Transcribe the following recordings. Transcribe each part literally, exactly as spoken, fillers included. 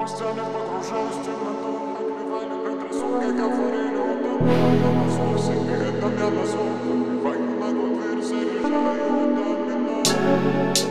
пропасть тянет, погружаюсь в темноту. Оклевали предрассудки, говорили утону. Я назвал себе это, я назвал. Войну ногу дверь, заряжаю домино.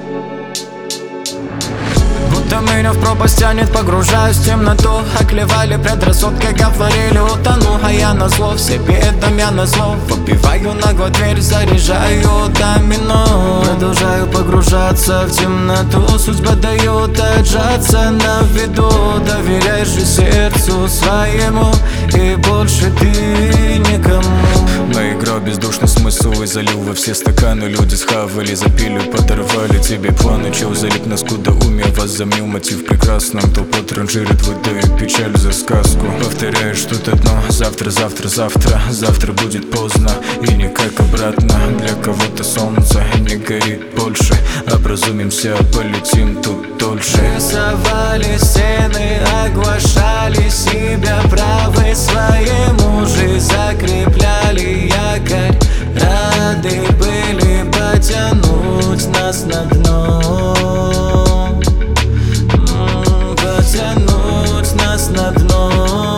Будто меня в пропасть тянет, погружаюсь в темноту. Оклевали предрассудки, говорили утону. А я назло в себе, это я назло. Выбиваю ногу дверь, заряжаю домино. Продолжаю погружаться в темноту. Судьба дает отжаться на виду. Доверяй же сердцу своему, и больше ты никому. Наиграл бездушный смысл и залил во все стаканы. Люди схавали, запили, подорвали тебе планы. Чел залип на скудоумие, вас замнил мотив прекрасным. Толпа транжирит, выдает печаль за сказку. Повторяешь что-то одно, завтра, завтра, завтра. Завтра будет поздно и никак обратно. Для кого-то солнце не горит больше. Образумимся, полетим тут дольше. Рисовали стены, оглашали себя правы своему же, закрепляли якорь. Рады были потянуть нас на дно, потянуть нас на дно.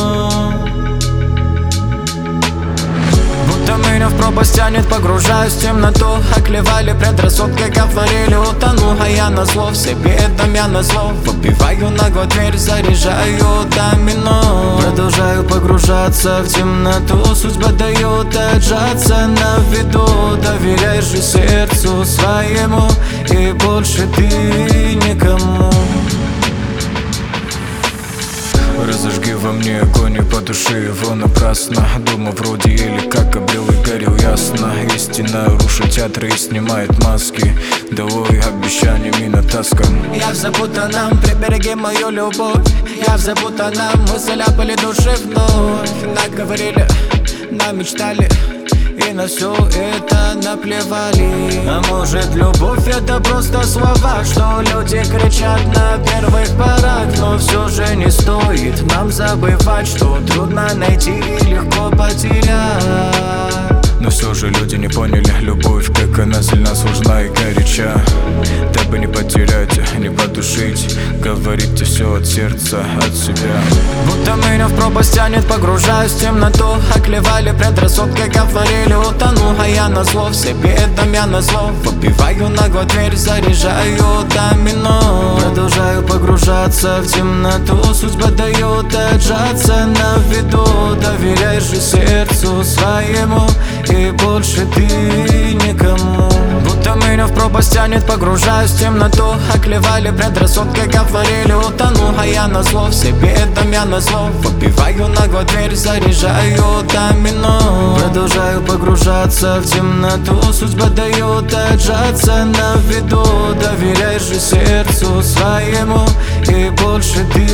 Будто меня в пропасть тянет, погружаюсь в темноту. Оклевали предрассудки, говорили утону. А я назло в себе, это я назло. Выбиваю ногу дверь, заряжаю домино. Продолжаю погружаться в темноту. Судьба дает отжаться на виду. Доверяй же сердцу своему, и больше ты никому. Разожги во мне огонь и потуши его напрасно. Дома вроде или как обрел и горел ясно. Истина рушит театры и снимает маски. Долой обещаниями натаскан. Я в запутанном, прибереги мою любовь. Я в запутанном, мы заляпали души вновь. Наговорили, намечтали, и на все это наплевали. А может, любовь это просто слова, что люди кричат на первых порах. Но все же не стоит нам забывать, что трудно найти и легко потерять. Но все же люди не поняли любовь, как она сильна, сложна и горяча. Дабы не потерять, не потушить, говорите все от сердца, от себя. Будто меня в пропасть тянет, погружаюсь в темноту. Оклевали предрассудки, говорили утону. А я назло в себе, это я назло. Выбиваю ногу дверь, заряжаю домино. Продолжаю погружаться в темноту. Судьба дает отжаться на виду. Доверяй же сердцу своему, и больше ты никому. Будто меня в пропасть тянет, погружаюсь в темноту. Оклевали предрассудки, говорили утону. А я назло в себе, это я назло. Выбиваю ногу дверь, заряжаю домино. Продолжаю погружаться в темноту. Судьба дает отжаться на виду. Доверяй же сердцу своему, и больше ты